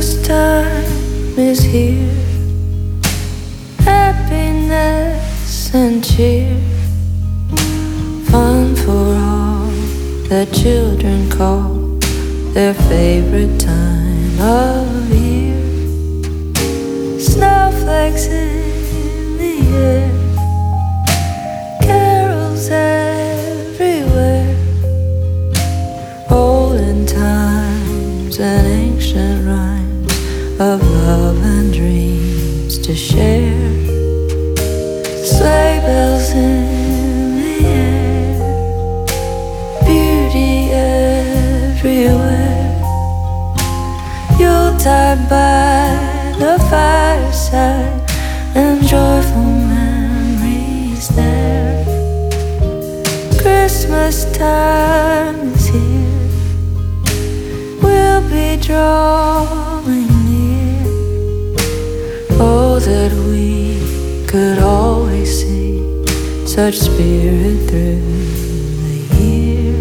Christmas time is here, happiness and cheer, fun for all that children call their favorite time of year. Snowflakes in the air, carols everywhere, olden times and ancient rhymes of love and dreams to share. Sleigh bells in the air, beauty everywhere, Yuletide by the fireside and joyful memories there. Christmas time is here, we'll be drawing near. Oh, that we could always see such spirit through the year.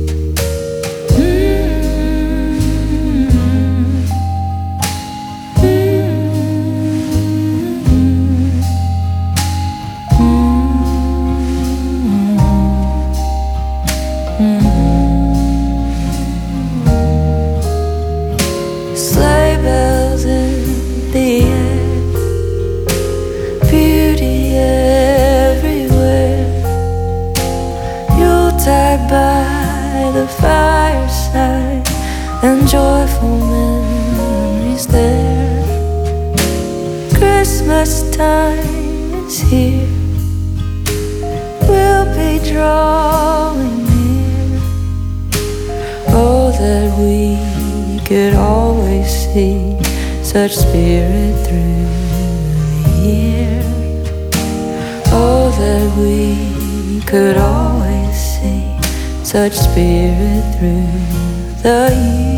Sleigh bells in the air, beauty everywhere, Yuletide by the fireside and joyful memories there. Christmas time is here, we'll be drawing near. Oh, that we could always see such spirit through the year. Oh, that we could always see such spirit through the year.